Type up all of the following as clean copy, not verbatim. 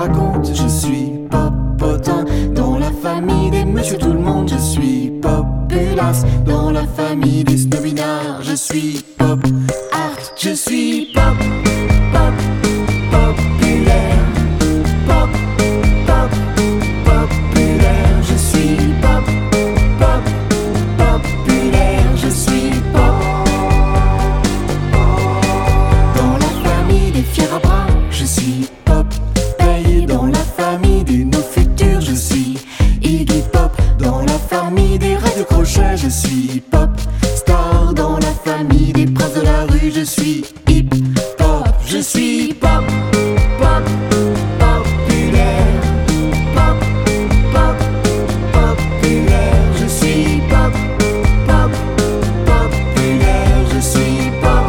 raconte. Je suis popotin dans la famille des monsieur tout le monde. Je suis populace dans la famille des snobinards. Je suis pop art, je suis pop, pop, populaire. Pop, pop, populaire. Je suis pop, pop, populaire. Je suis pop. Dans la famille des fiers à bras, je suis pop. Payé dans la famille des nos futurs, je suis Iggy Pop. Dans la famille des radios crochets, je suis pop. Star dans la famille des princes de la rue, je suis hip hop. Je suis pop, pop, populaire. Pop, pop, populaire. Je suis pop, pop, populaire. Je suis pop.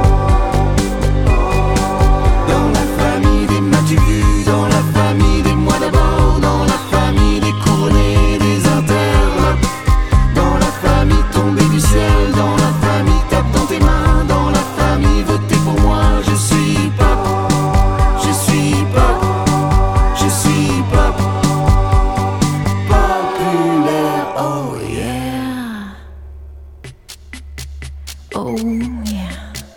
Dans la famille des m'as-tu vu, dans la famille des moi d'abord, dans la famille des couronnés, des interlopes, dans la famille tombée du ciel, dans la famille tape dans tes mains, dans la famille votez pour moi. Je suis pop, je suis pop, je suis pop, populaire. Oh yeah, oh yeah.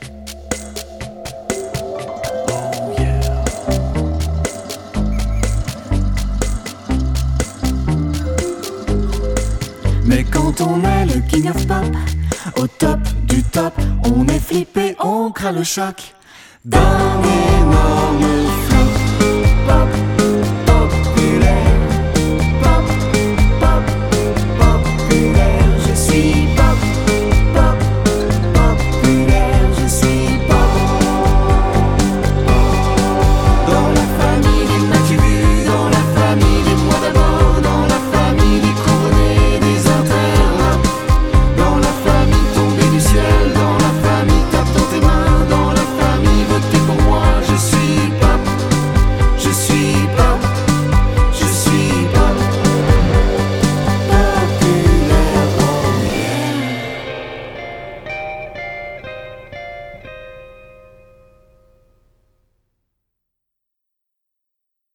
Mais quand on est le king of pop, au top du top, on est flippé, on craint le choc d'un énorme